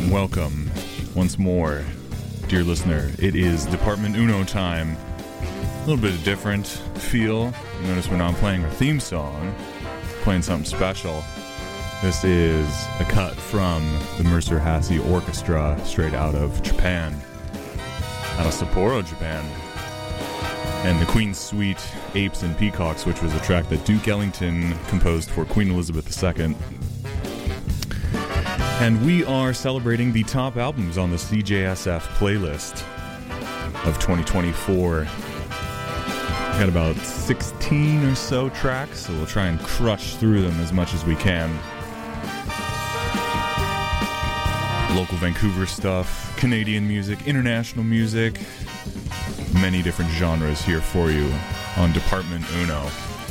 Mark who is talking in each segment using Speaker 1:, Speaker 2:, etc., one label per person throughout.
Speaker 1: Welcome once more, dear listener. It is Department Uno time. A little bit of different feel. You notice we're not playing our theme song, playing something special. This is a cut from the Mercer Hasse Orchestra, straight out of Japan, out of Sapporo, Japan. And the Queen's Suite, Apes and Peacocks, which was a track that Duke Ellington composed for Queen Elizabeth II. And we are celebrating the top albums on the CJSF playlist of 2024. We've got about 16 or so tracks, so we'll try and crush through them as much as we can. Local Vancouver stuff, Canadian music, international music, many different genres here for you on Department Uno.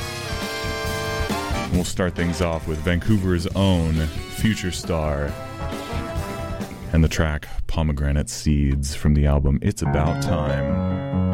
Speaker 1: We'll start things off with Vancouver's own Future Star and the track Pomegranate Seeds from the album It's About Time.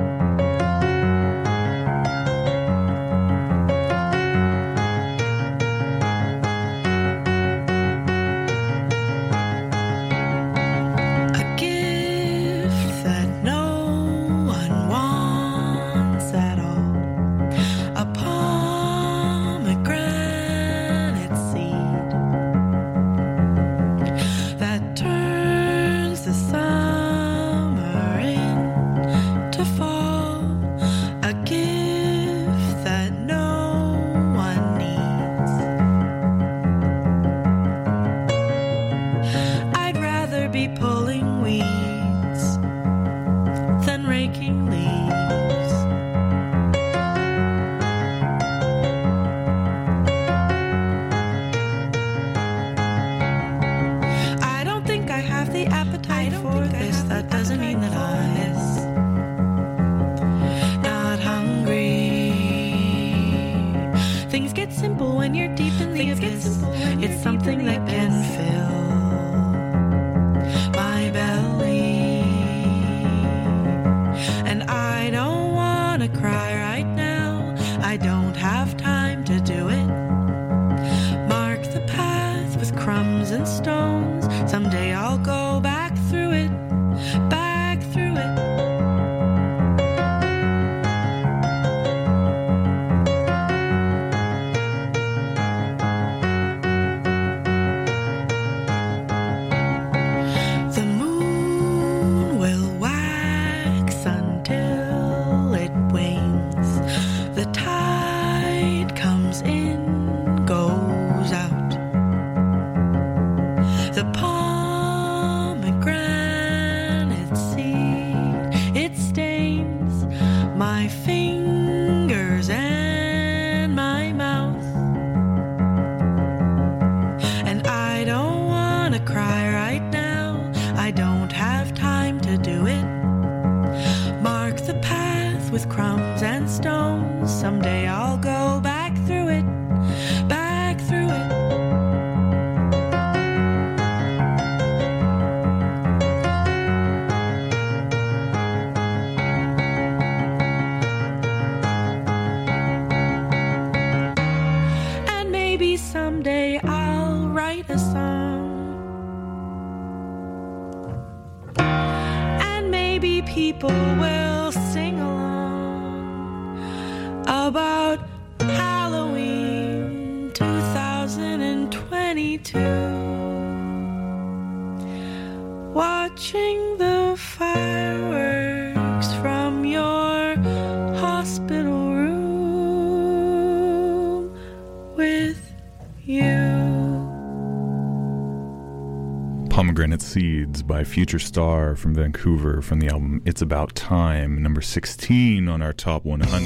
Speaker 1: Pomegranate Seeds by Future Star from Vancouver from the album It's About Time, number 16 on our top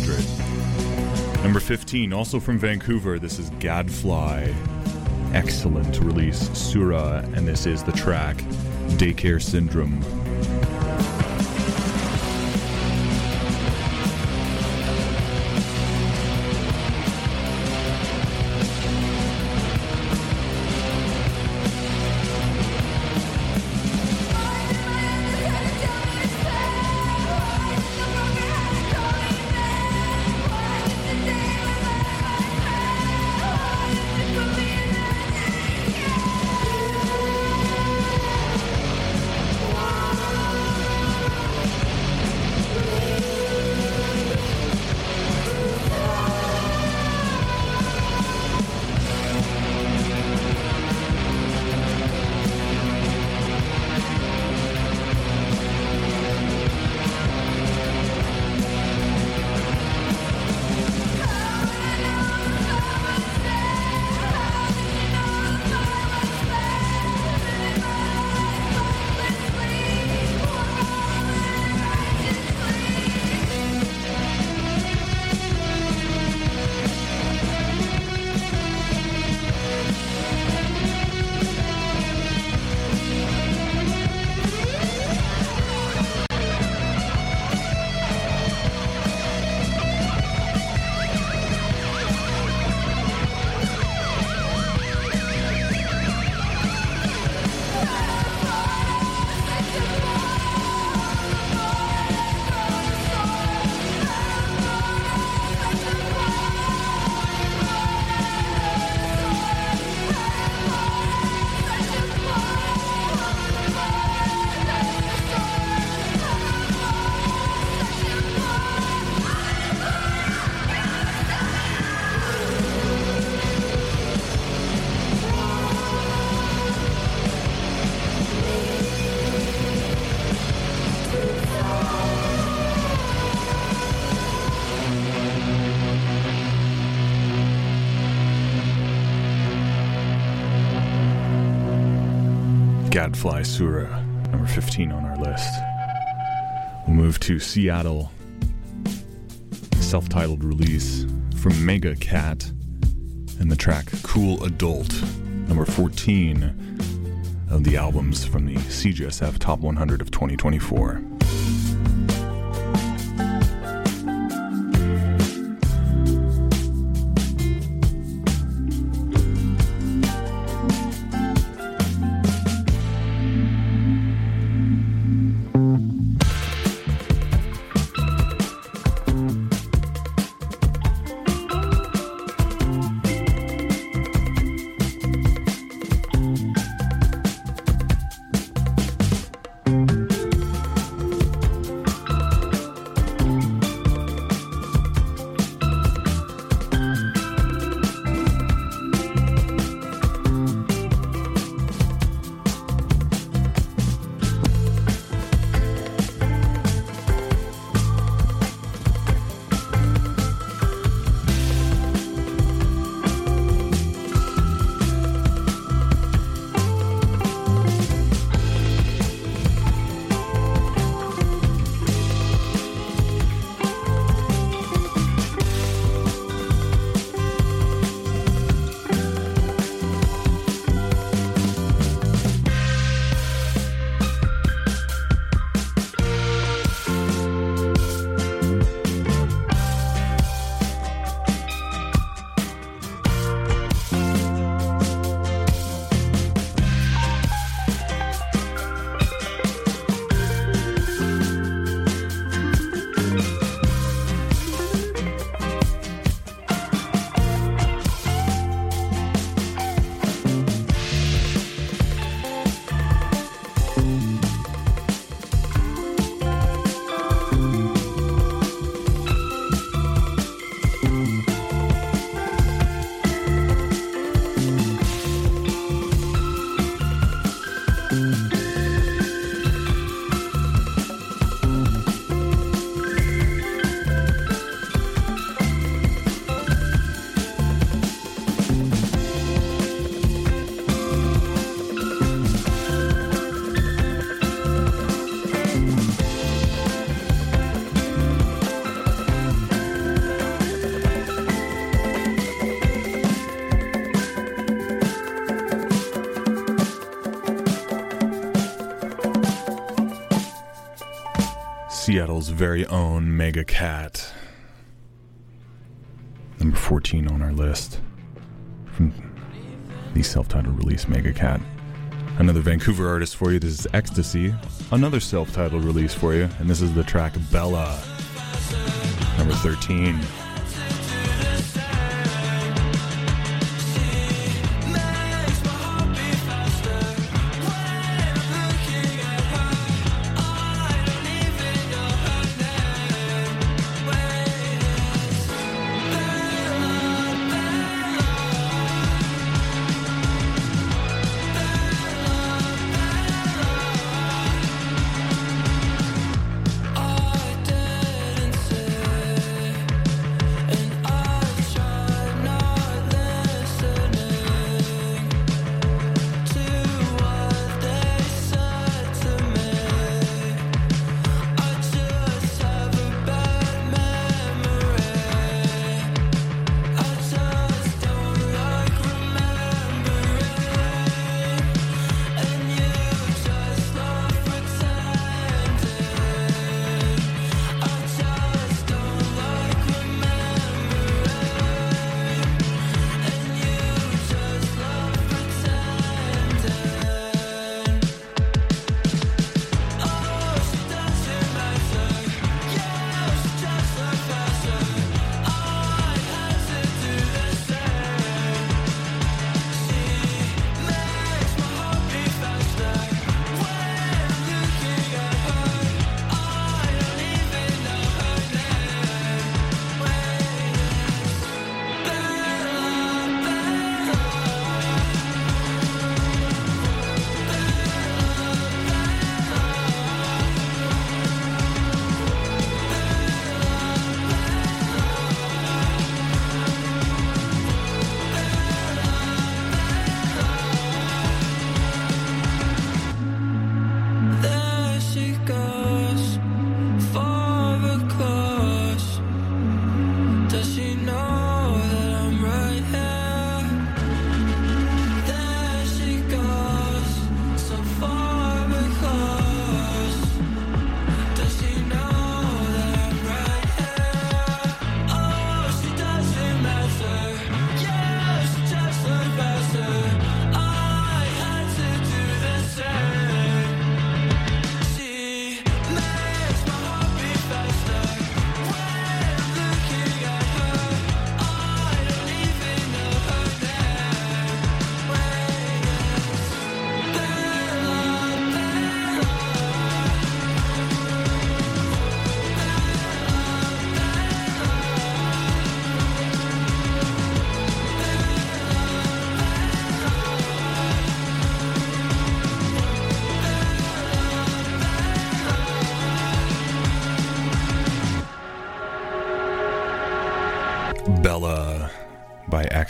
Speaker 1: 100. Number 15, also from Vancouver, this is Gadfly. Excellent release, Sura, and this is the track Daycare Syndrome. Gadfly Surah, number 15 on our list. We'll move to Seattle, self-titled release from Mega Cat, and the track Cool Adult, number 14 of the albums from the CJSF Top 100 of 2024. Seattle's very own Mega Cat, number 14 on our list from the self-titled release Mega Cat. Another Vancouver artist for you. This is Ecstasy, another self-titled release for you, and this is the track Bella, number 13.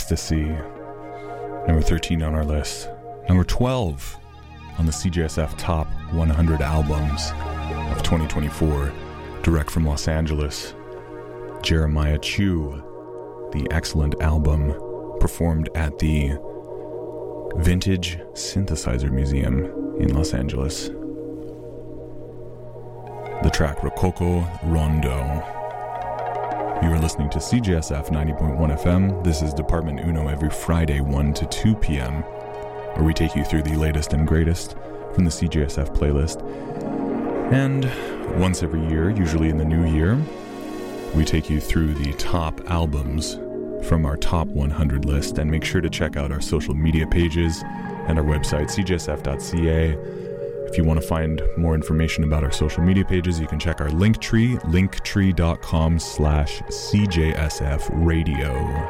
Speaker 1: Ecstasy. Number 13 on our list. Number 12 on the CJSF Top 100 Albums of 2024. Direct from Los Angeles. Jeremiah Chu. The excellent album performed at the Vintage Synthesizer Museum in Los Angeles. The track Rococo Rondo. You are listening to CJSF 90.1 FM. This is Department Uno every Friday 1 to 2 p.m. where we take you through the latest and greatest from the CJSF playlist. And once every year, usually in the new year, we take you through the top albums from our top 100 list, and make sure to check out our social media pages and our website, cjsf.ca. If you want to find more information about our social media pages, you can check our Linktree, linktree.com/CJSF radio.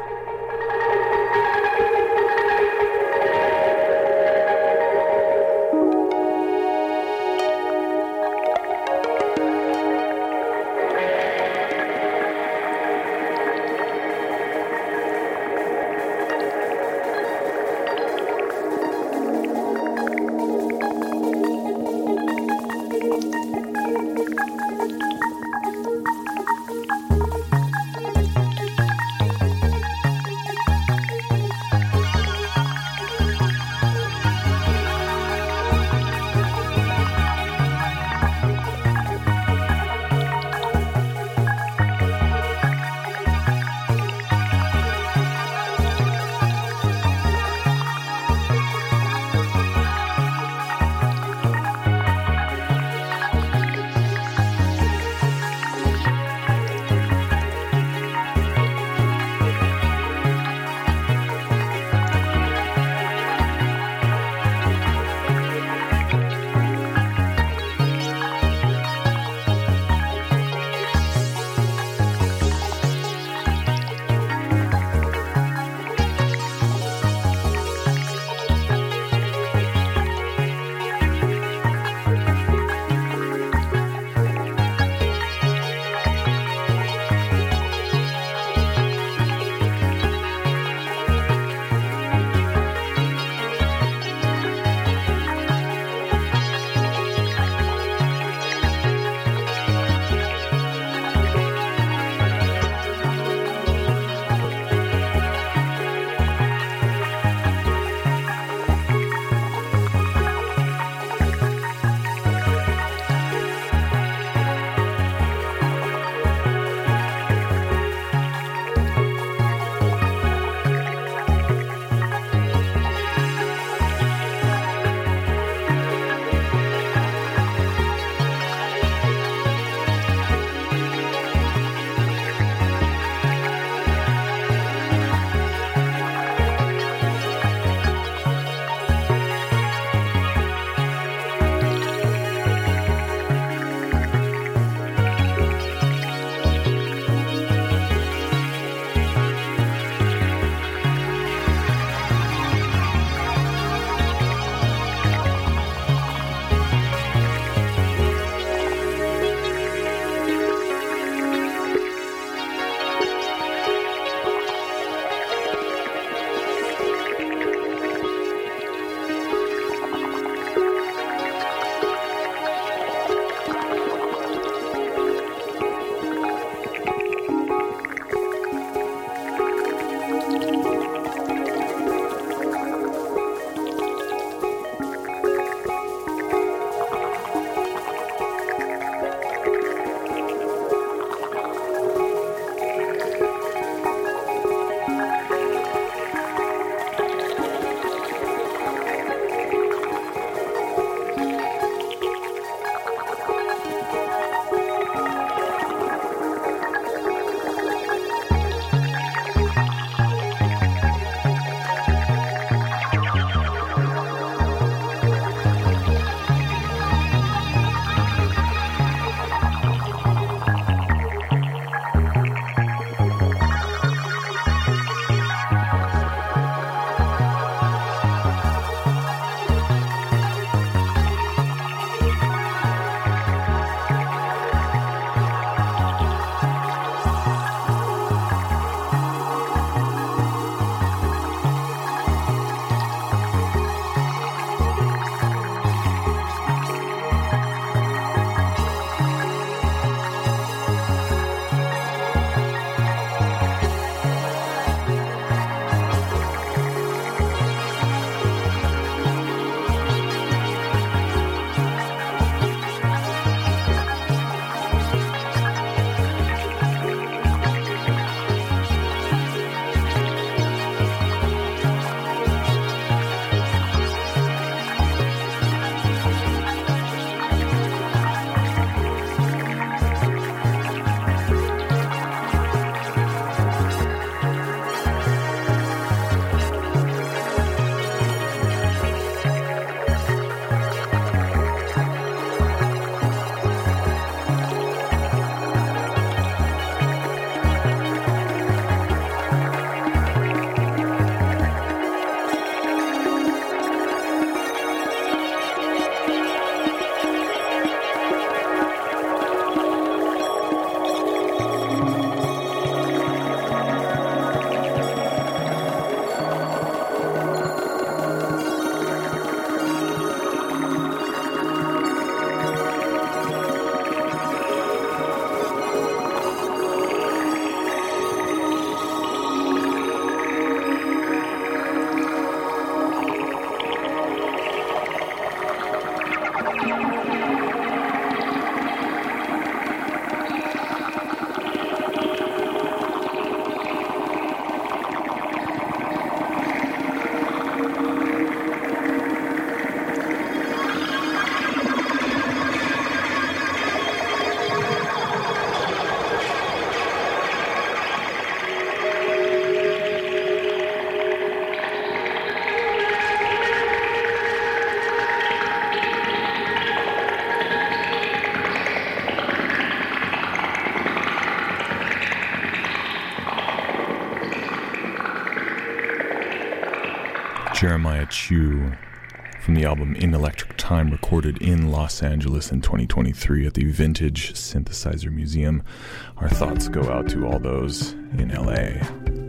Speaker 1: Jeremiah Chu from the album In Electric Time, recorded in Los Angeles in 2023 at the Vintage Synthesizer Museum. Our thoughts go out to all those in LA.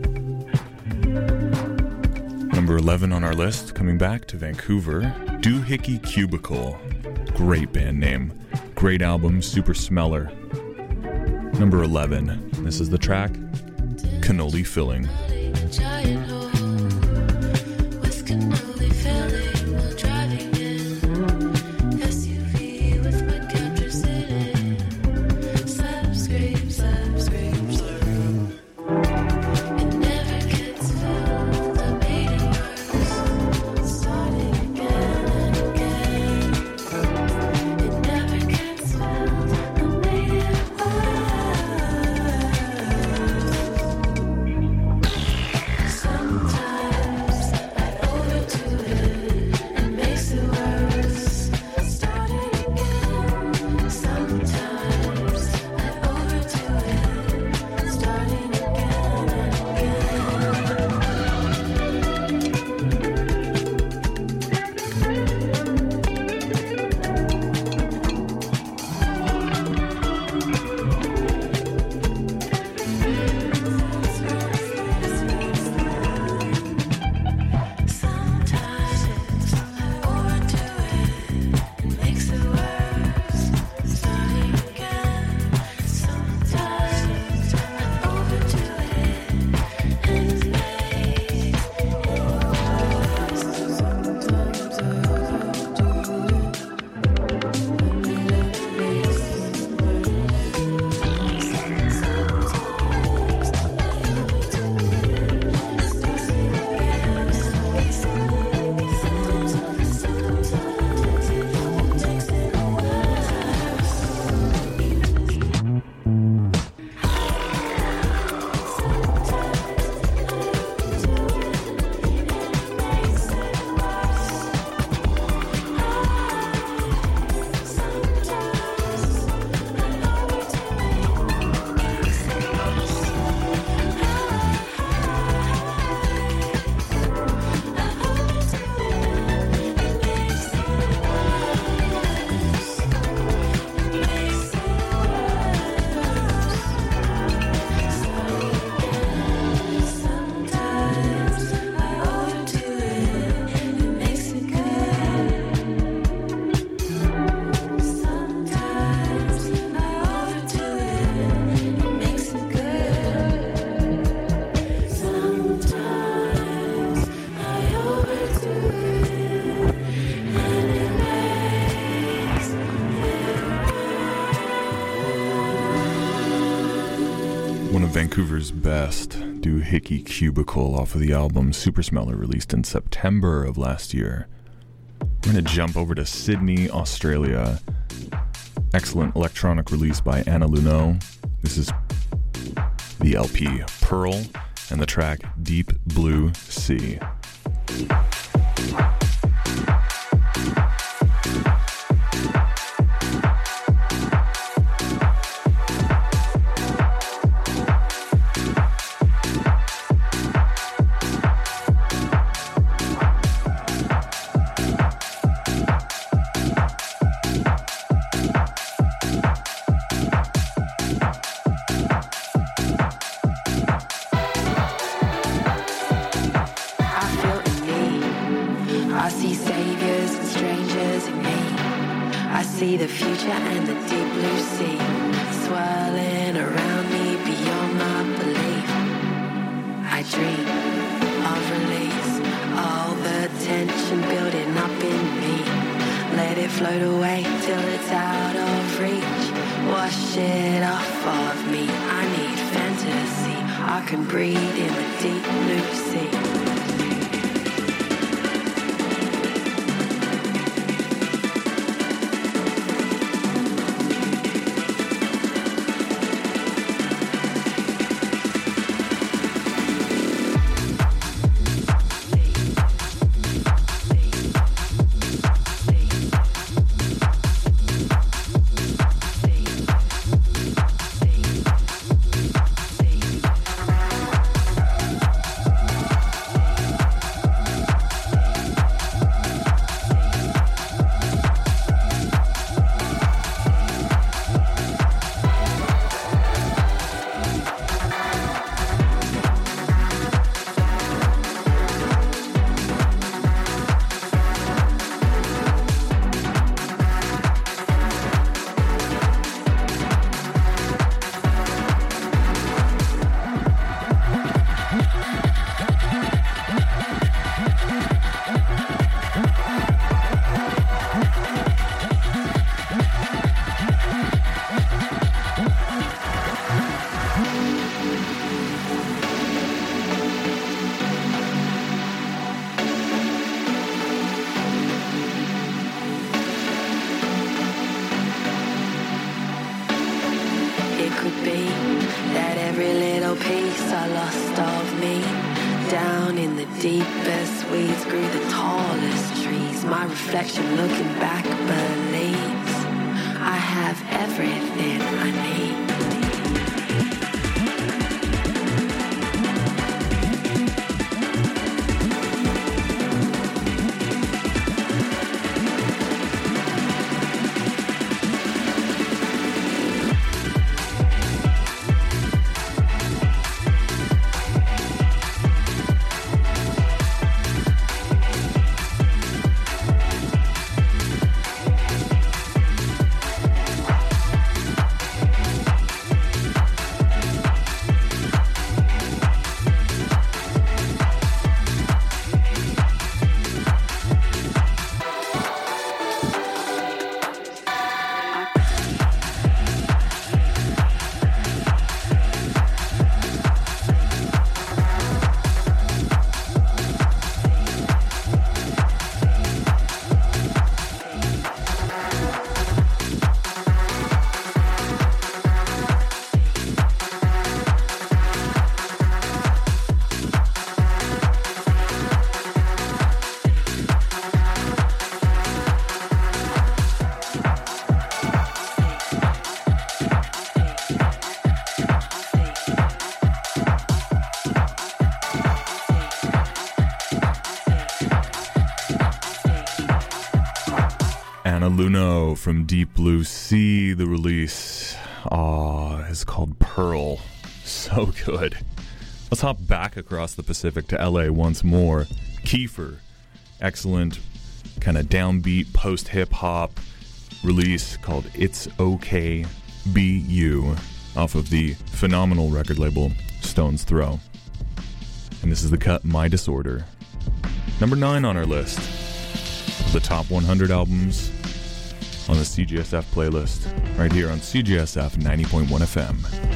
Speaker 1: Number 11 on our list, coming back to Vancouver, Doohickey Cubicle. Great band name. Great album, super smeller. Number 11, this is the track, Cannoli Filling. Vancouver's best, Doohickey Cubicle, off of the album Super Smeller, released in September of last year. We're going to jump over to Sydney, Australia. Excellent electronic release by Anna Luneau. This is the LP Pearl and the track Deep Blue Sea.
Speaker 2: piece I lost of me. Down in the deepest weeds grew the tallest trees. My reflection looking back believes I have everything I need.
Speaker 1: Luno from Deep Blue Sea. The release is called Pearl. So good. Let's hop back across the Pacific to LA once more. Kiefer, excellent kind of downbeat post-hip-hop release called It's Okay Be You off of the phenomenal record label Stone's Throw. And this is the cut My Disorder. Number 9 on our list. The top 100 albums on the CGSF playlist, right here on CGSF 90.1 FM.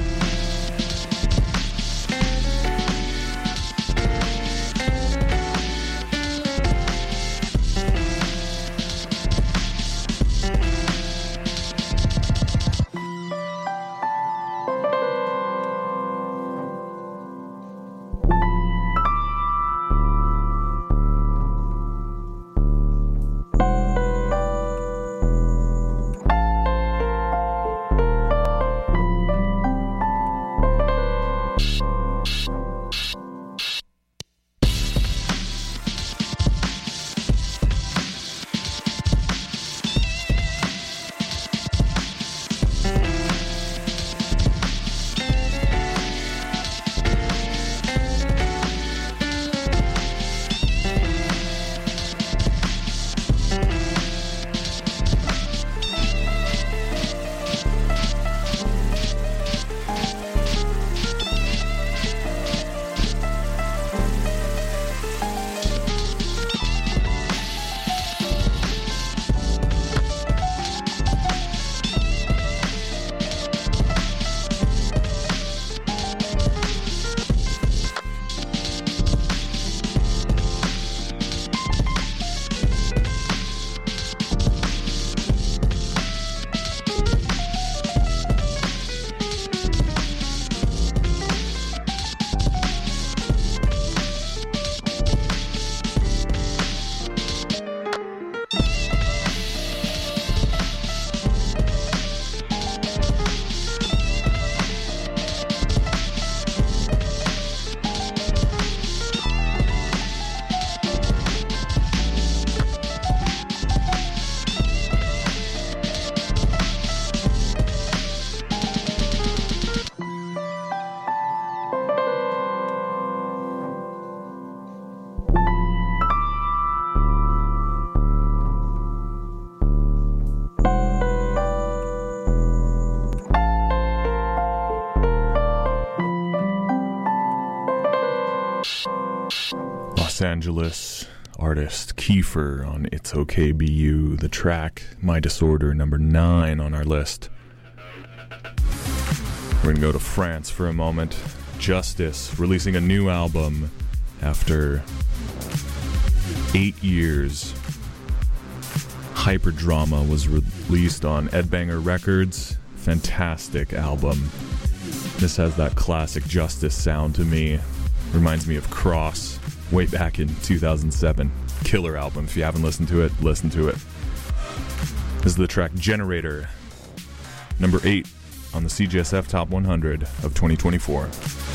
Speaker 1: Los Angeles artist Kiefer on It's Okay Be You, the track My Disorder, number 9 on our list. We're going to go to France for a moment. Justice, releasing a new album after 8 years. Hyperdrama was released on Ed Banger Records. Fantastic album. This has that classic Justice sound to me. Reminds me of Cross, way back in 2007. Killer album. If you haven't listened to it, listen to it. This is the track Generator, number 8 on the CJSF Top 100 of 2024.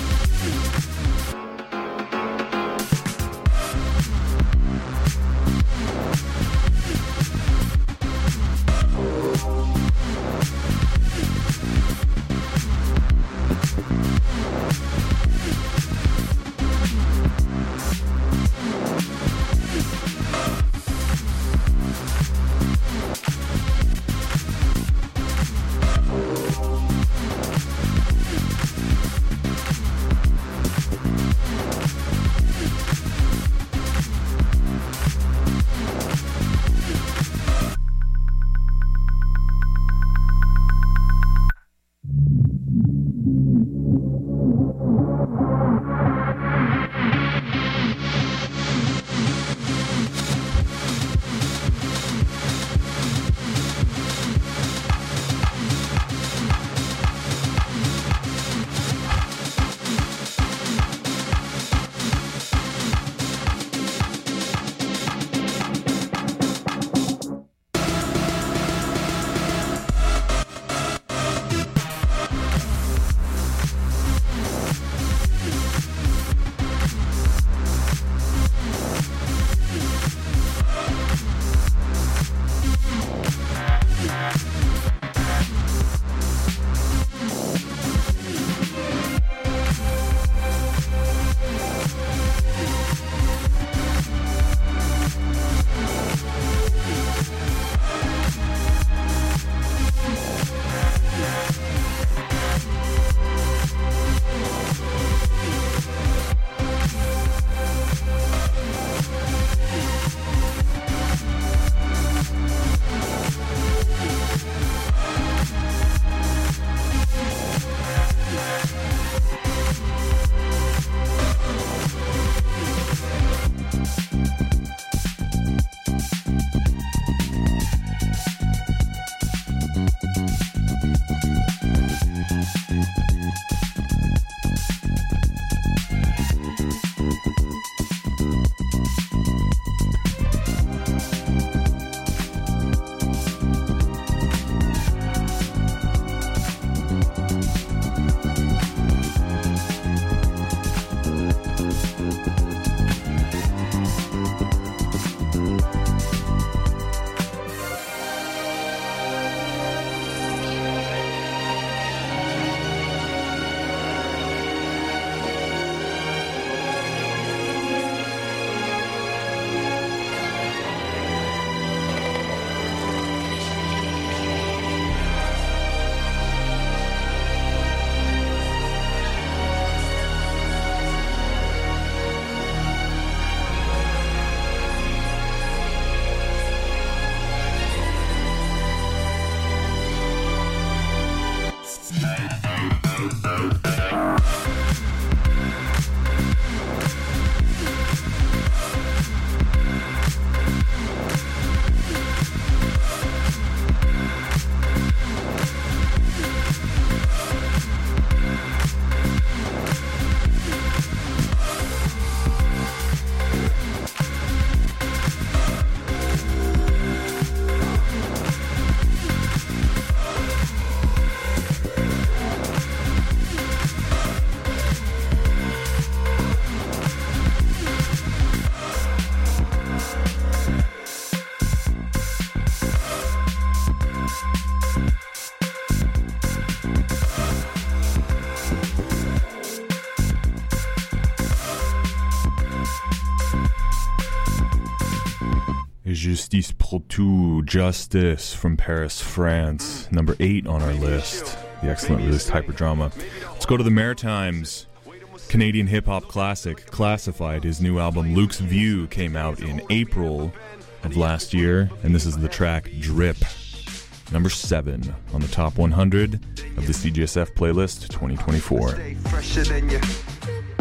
Speaker 1: Justice pour tout, Justice from Paris, France. Number 8 on our list. The excellent released Hyperdrama. Let's go to the Maritimes. Canadian hip-hop classic, Classified. His new album, Luke's View, came out in April of last year, and this is the track Drip. Number 7 on the top 100 of the CJSF playlist 2024.
Speaker 3: Fresher than you.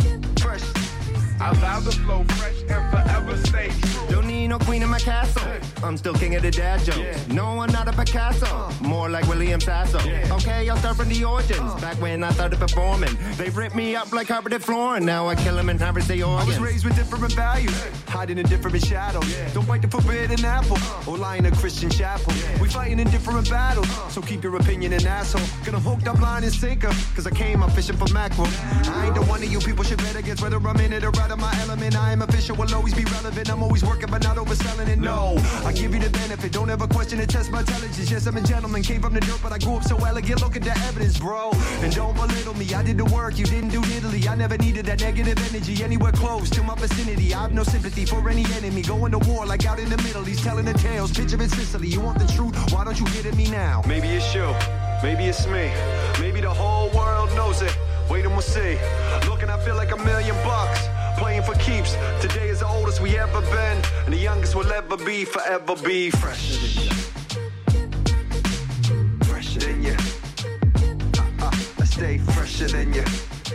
Speaker 3: Fresh. I allow the flow fresh and forever stay true. Don't need no queen in my castle. I'm still king of the dad jokes. No, I'm not a Picasso, more like William Sasso. Okay, I'll start from the origins. Back when I started performing, they ripped me up like carpeted flooring. Now I kill them and harvest the organs.
Speaker 4: I was raised with different values, hiding in different shadows. Don't bite the forbidden apple, or lie in a Christian chapel. We fighting in different battles, so keep your opinion an asshole. Gonna hooked up line and sinker, cause I came up fishing for mackerel. I ain't the one of you people should bet against, whether I'm in it or out of my element. I am official, will always be relevant. I'm always working but not overselling it, no. I give you the benefit, don't ever question it, test my intelligence. Yes, I'm a gentleman, came from the dirt, but I grew up so elegant. Look at the evidence, bro, and don't belittle me. I did the work, you didn't do diddly. I never needed that negative energy anywhere close to my vicinity. I have no sympathy for any enemy. Going to war like out in the Middle East, telling the tales, picture in Sicily. You want the truth, why don't you get at me now? Maybe it's you, maybe it's me, maybe the whole world knows it. Wait and we'll see. Looking, I feel like $1 million playing for keeps. Today is the oldest we ever been, and the youngest we'll ever be, forever be fresher than you. Fresher than you. I stay fresher than you.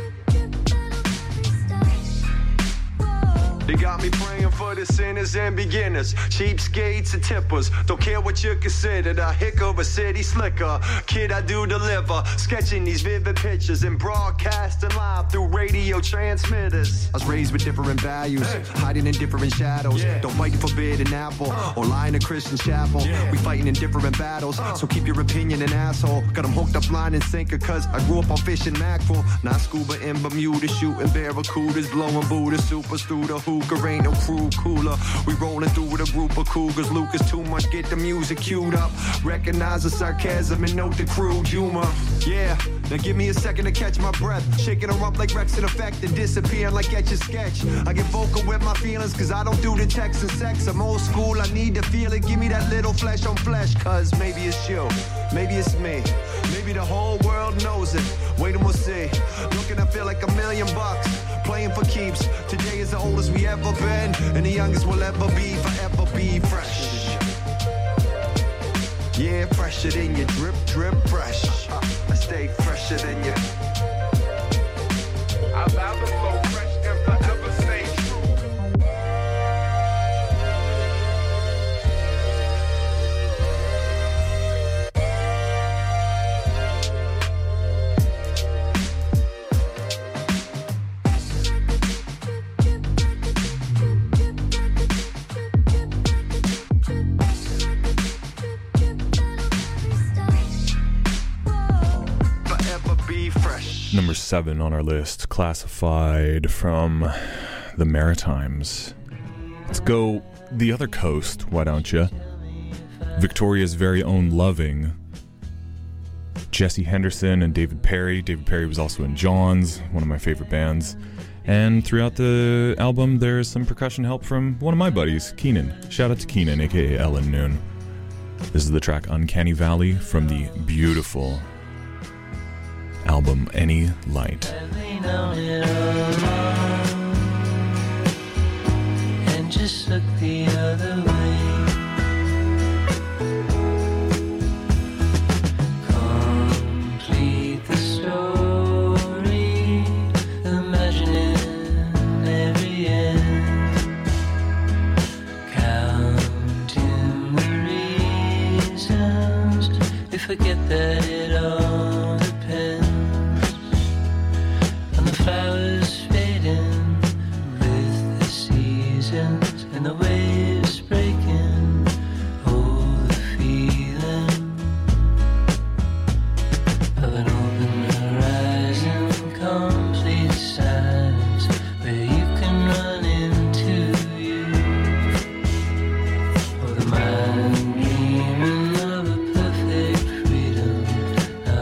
Speaker 4: They got me praying for the sinners and beginners, cheapskates and tippers. Don't care what you consider, the hick of a city slicker. Kid, I do deliver, sketching these vivid pictures and broadcasting live through radio transmitters. I was raised with different values, hiding in different shadows. Don't bite the forbidden apple, or lie in a Christian chapel. We fighting in different battles, so keep your opinion an asshole. Got them hooked up line and sinker, cause I grew up on fishing mackerel. Not scuba in Bermuda, shooting barracudas, blowing Buddha, super through the hookah. Ain't no crew cooler. We rolling through with a group of cougars. Lucas too much, get the music queued up. Recognize the sarcasm and note the crude humor. Yeah, now give me a second to catch my breath. Shaking them up like Rex in Effect and disappearing like Etch a Sketch. I get vocal with my feelings cause I don't do the text and sex. I'm old school, I need to feel it. Give me that little flesh on flesh, cause maybe it's you, maybe it's me, maybe the whole world knows it. Wait and we'll see. Looking, I feel like $1 million playing for keeps. Today is the oldest we ever been, and the youngest we'll ever be, forever be fresh. Yeah, fresher than you, drip, drip, fresh. I stay fresher than you. I allow the flow fresh and forever stay true.
Speaker 1: Number 7 on our list, Classified from the Maritimes. Let's go the other coast, why don't you? Victoria's very own Loving. Jesse Henderson and David Perry. David Perry was also in Johns, one of my favorite bands. And throughout the album, there's some percussion help from one of my buddies, Keenan. Shout out to Keenan, aka Ellen Noon. This is the track Uncanny Valley from the beautiful album Any Light.
Speaker 5: And just look the other way. Complete the story, imagining every end, counting the reasons. We forget that it all depends. Flowers fading with the seasons and the waves breaking. Oh, the feeling of an open horizon, complete silence where you can run into you. Oh, the mind dreaming of a perfect freedom, not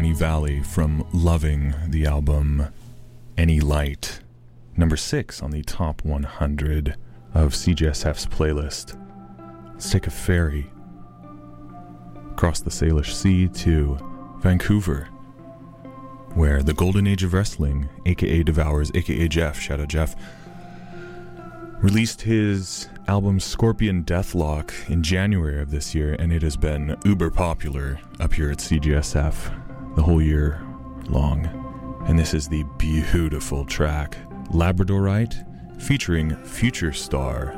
Speaker 1: Johnny Valley from Loving, the album Any Light. Number 6 on the top 100 of CJSF's playlist. Let's take a ferry across the Salish Sea to Vancouver, where the Golden Age of Wrestling, aka Devours, aka Jeff, shout out Jeff, released his album Scorpion Deathlock in January of this year, and it has been uber popular up here at CJSF the whole year long. And this is the beautiful track Labradorite featuring Future Star.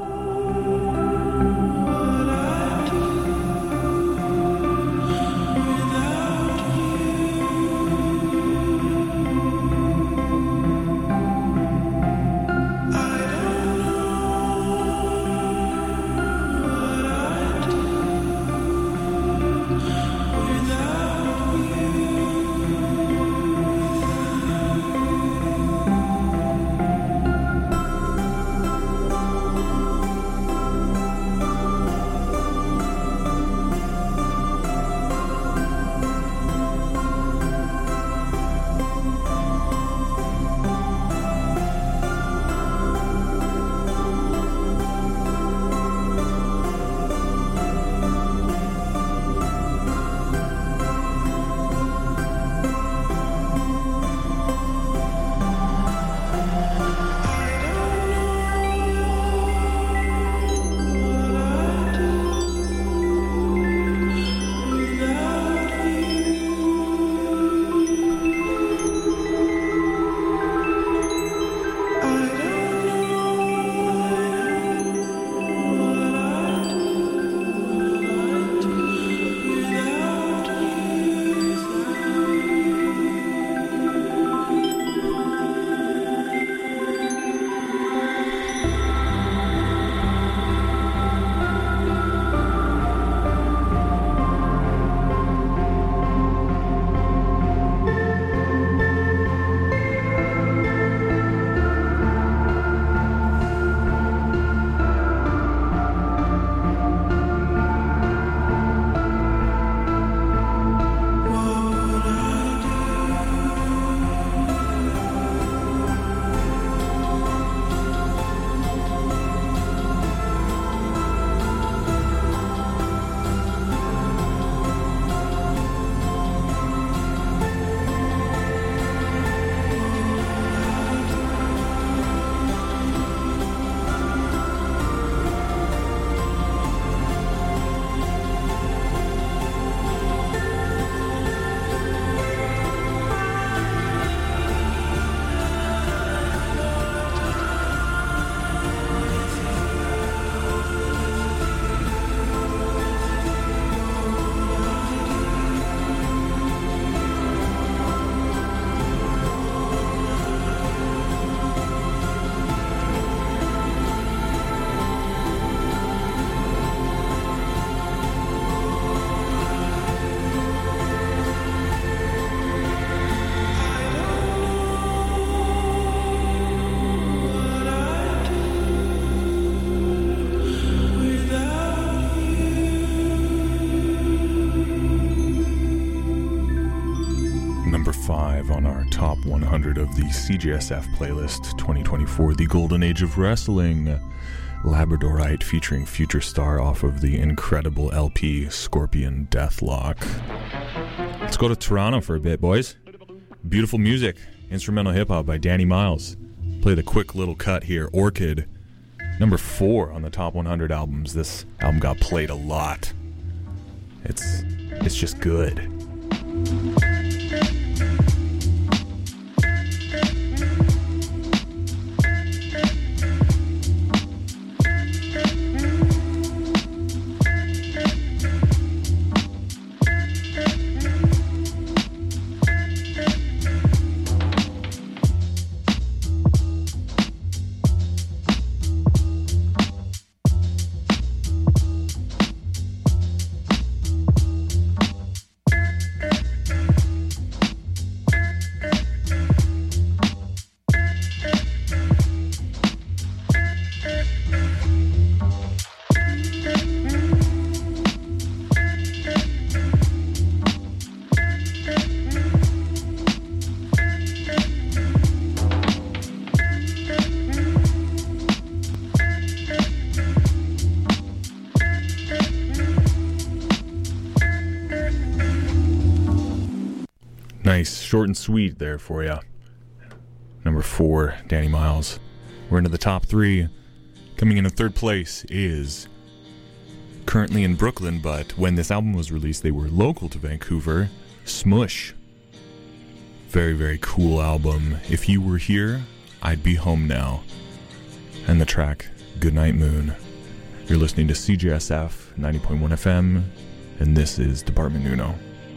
Speaker 1: Number 5 on our top 100 of the CJSF playlist 2024, The Golden Age of Wrestling, Labradorite featuring Future Star off of the incredible LP Scorpion Deathlock. Let's go to Toronto for a bit, boys. Beautiful music, instrumental hip-hop by Danny Miles. Play the quick little cut here, Orchid. Number 4 on the top 100 albums. This album got played a lot. It's just good. Nice, short and sweet there for you. Number 4, Danny Miles. We're into the top 3. Coming in third place is currently in Brooklyn, but when this album was released, they were local to Vancouver. Smush. Very, very cool album. If You Were Here, I'd Be Home Now. And the track, Goodnight Moon. You're listening to CJSF 90.1 FM, and this is Department Uno.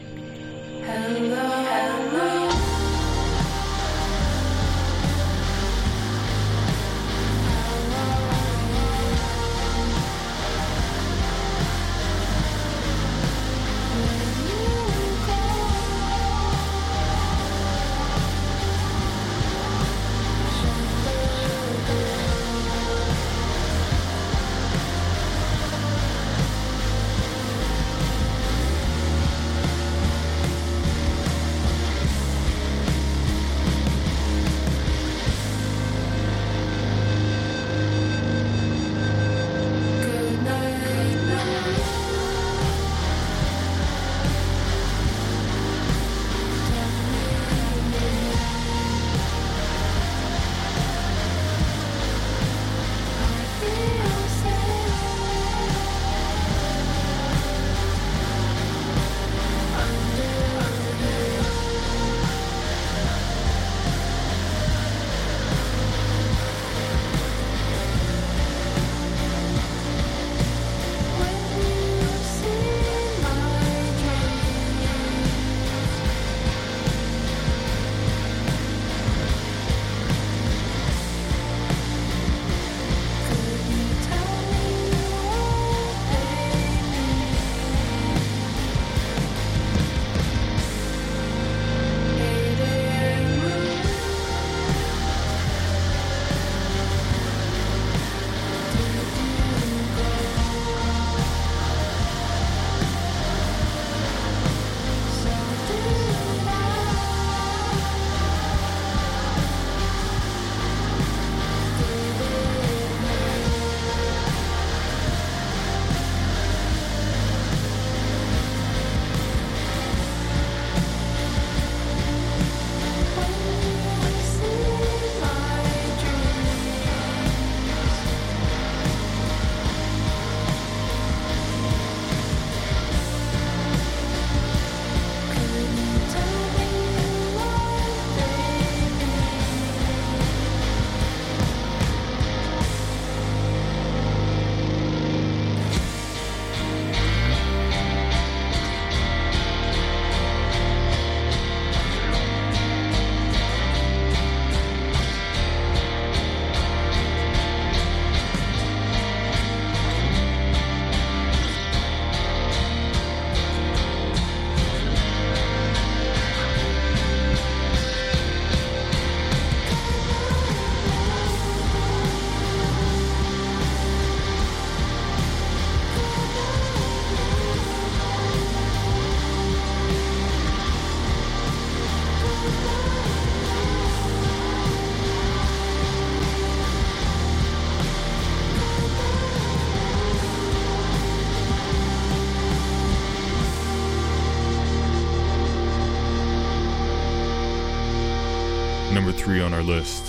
Speaker 1: Number 3 on our list,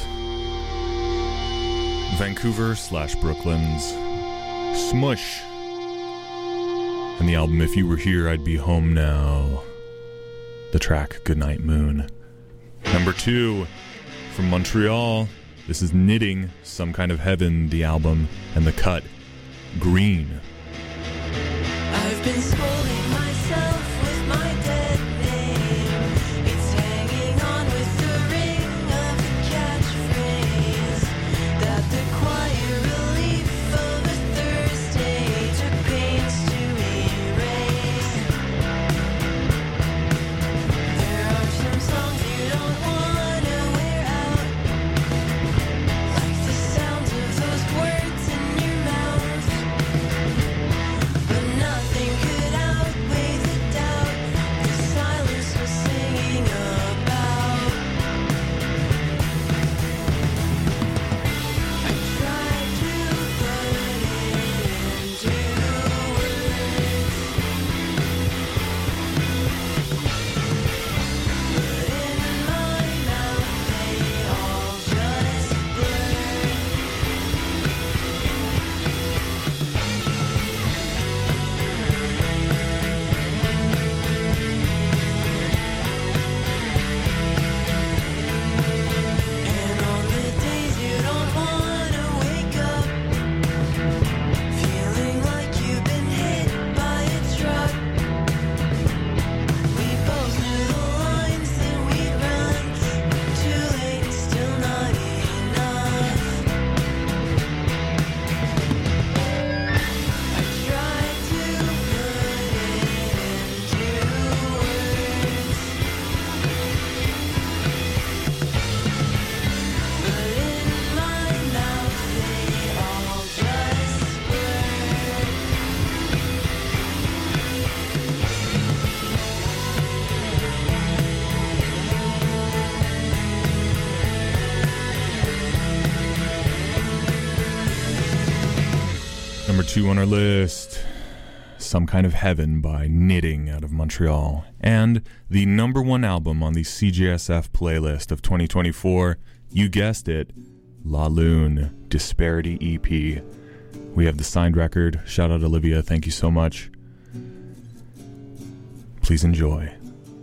Speaker 1: Vancouver/Brooklyn's Smush, and the album If You Were Here, I'd Be Home Now. The track Goodnight Moon. Number 2 from Montreal, this is Knitting, Some Kind of Heaven, the album, and the cut Green.
Speaker 6: I've been scolding myself with my dead name. It's hanging on with the ring of a catchphrase that the choir relief of a Thursday took pains to erase. There are some songs you don't wanna wear out, like the sounds of those words in your mouth.
Speaker 1: 2 on our list, Some Kind of Heaven by Knitting out of Montreal. And the number 1 album on the CJSF playlist of 2024, you guessed it, La Lune, Disparity EP. We have the signed record. Shout out Olivia, thank you so much. Please enjoy.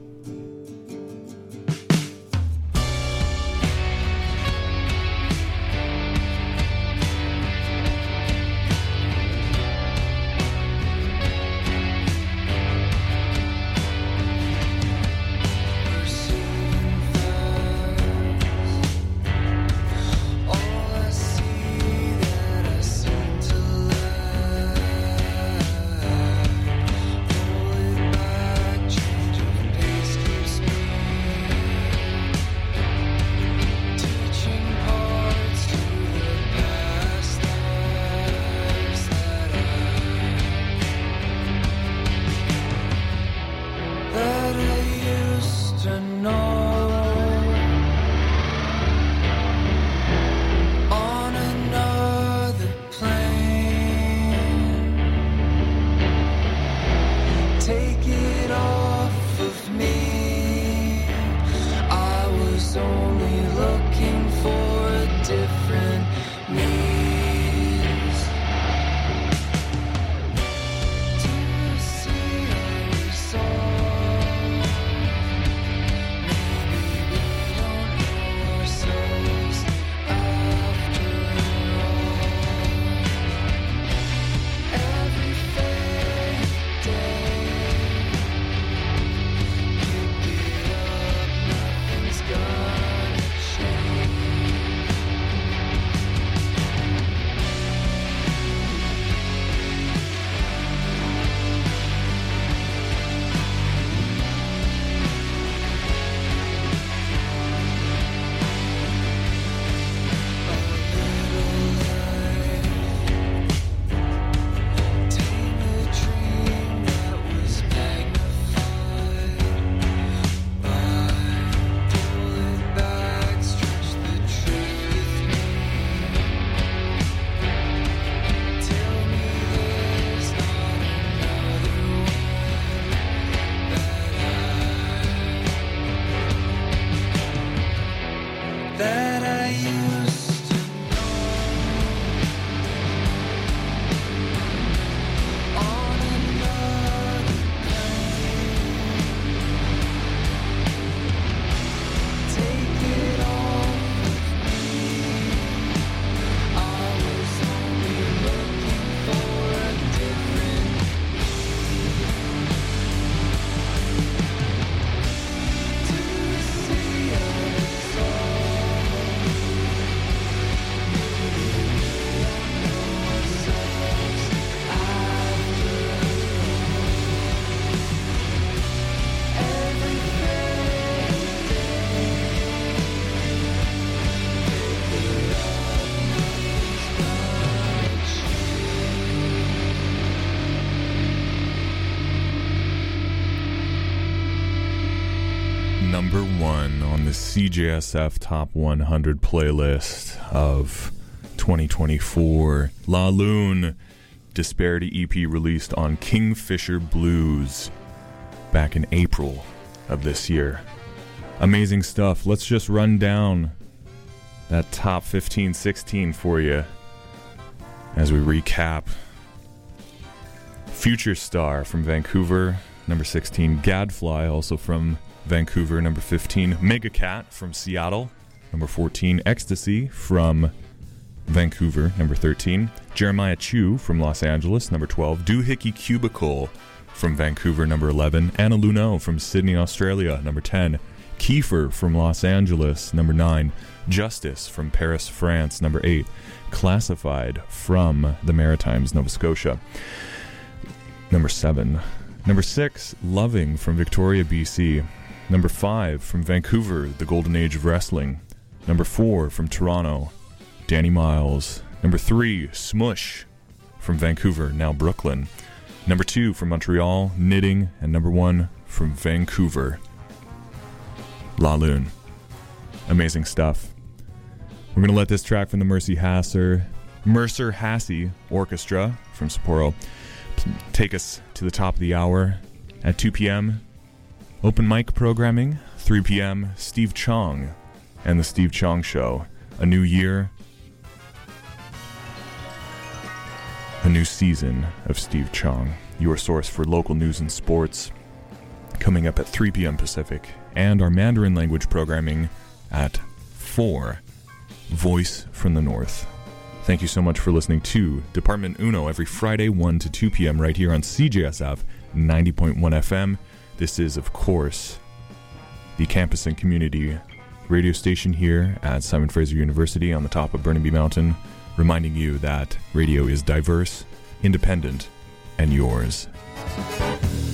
Speaker 1: Number 1 on the CJSF Top 100 playlist of 2024. La Lune, Disparity EP released on Kingfisher Blues back in April of this year. Amazing stuff. Let's just run down that top 15-16 for you as we recap. Future Star from Vancouver, number 16. Gadfly, also from Vancouver, number 15. Megacat from Seattle, number 14. Ecstasy from Vancouver, number 13. Jeremiah Chu from Los Angeles, number 12. Doohickey Cubicle from Vancouver, number 11. Anna Luneau from Sydney, Australia, number 10. Kiefer from Los Angeles, number 9. Justice from Paris, France, number 8. Classified from the Maritimes, Nova Scotia, number 7. Number 6, Loving from Victoria, BC. Number 5, from Vancouver, The Golden Age of Wrestling. Number 4, from Toronto, Danny Miles. Number 3, Smush from Vancouver, now Brooklyn. Number 2, from Montreal, Knitting. And number 1, from Vancouver, La Lune. Amazing stuff. We're going to let this track from the Mercer Hassey Orchestra from Sapporo. Take us to the top of the hour at 2 p.m. Open mic programming. 3 p.m. Steve Chong and the Steve Chong Show. A new year, a new season of Steve Chong, your source for local news and sports, coming up at 3 p.m. Pacific, and our Mandarin language programming at 4, Voice from the North. Thank you so much for listening to Department Uno every Friday 1 to 2 p.m. right here on CJSF 90.1 FM. This is, of course, the campus and community radio station here at Simon Fraser University on the top of Burnaby Mountain, reminding you that radio is diverse, independent, and yours.